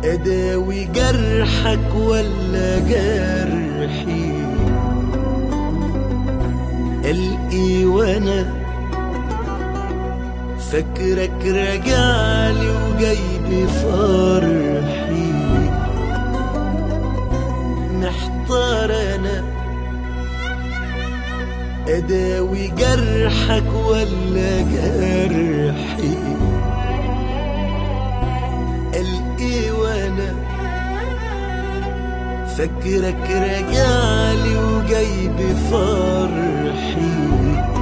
أداوي جرحك ولا جرحي؟ قلقي وانا فاكرك راجعلي وجاي بفرحي. محتار انا أداوي جرحك ولا جرحي؟ قلقي وانا فاكرك راجعلي وجاي بفرحي.